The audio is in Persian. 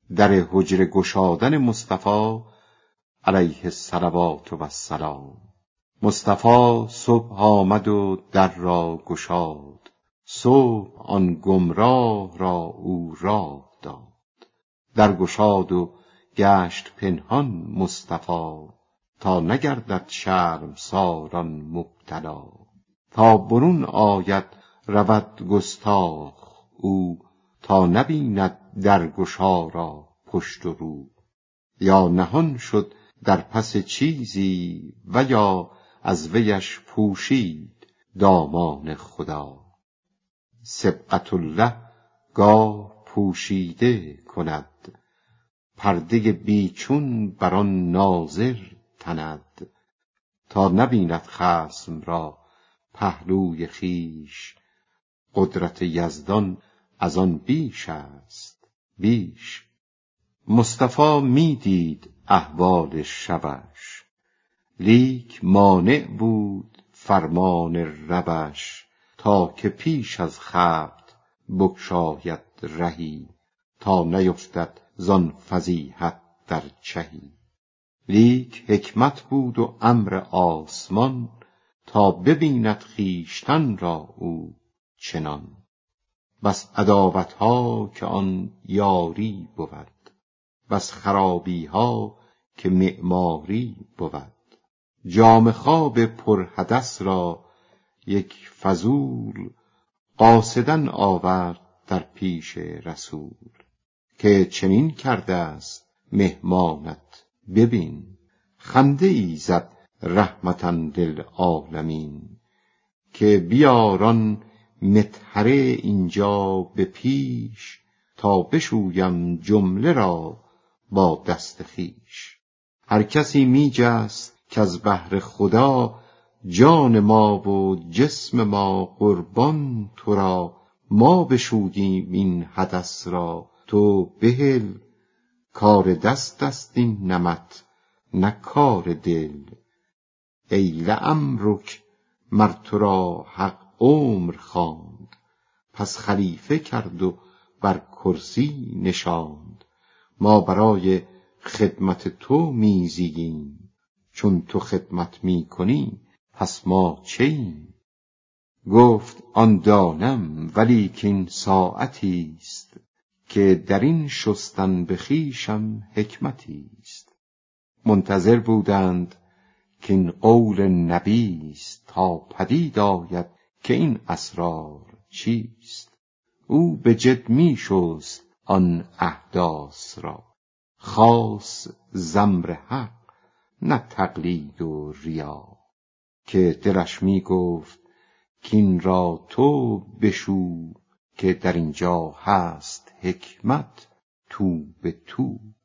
در حجره گشادن مصطفی علیه الصلوات و السلام. مصطفی صبح آمد و در را گشاد، صبح آن گمراه را او راه داد. در گشاد و گشت پنهان مصطفی، تا نگردد شرمساران مبتلا. تا برون آید رود گستاخ او، تا نبیند درگشا را پشت و رو. یا نهان شد در پس چیزی، و یا از ویش پوشید دامان خدا. صبغت الله گاه پوشیده کند، پرده بیچون بر آن ناظر تند. تا نبیند خصم را پهلوی خویش، قدرت یزدان از آن بیش است بیش. مصطفی می دید احوال شبش، لیک مانع بود فرمان ربش. تا که پیش از خلق بگشاید رهی، تا نیفتد زان فضیحت در چهی. لیک حکمت بود و امر آسمان، تا ببیند خویشتن را او چنان. بس عداوتها که آن یاری بود، بس خرابیها که معماری بود. جام خواب پرحدث را یک فضول، قاصدا آورد در پیش رسول. که چنین کرده است مهمانت ببین، خنده ای زد رحمتا للعالمین. که بیاران مطهره اینجا به پیش، تا بشویم جمله را با دست خویش. هر کسی می جست کز بهر خدا، جان ما و جسم ما قربان تو را. ما بشوییم این حدث را تو بهل، کار دست است این نمط نه کار دل. ای لعمرک مر تو را حق عمر خواند، پس خلیفه کرد و بر کرسی نشاند. ما برای خدمت تو می زییم، چون تو خدمت می کنی پس ما چیم؟ گفت آن دانم، ولیکن ساعتی است، که در این شستن به خویشم حکمتی است. منتظر بودند که این قول نبی است، تا پدید آید که این اسرار چیست. او به جد می شست آن احداث را، خاص ز امر حق نه تقلید و ریا. که دلش می گفت کین را تو بشو، که در اینجا هست حکمت تو به تو.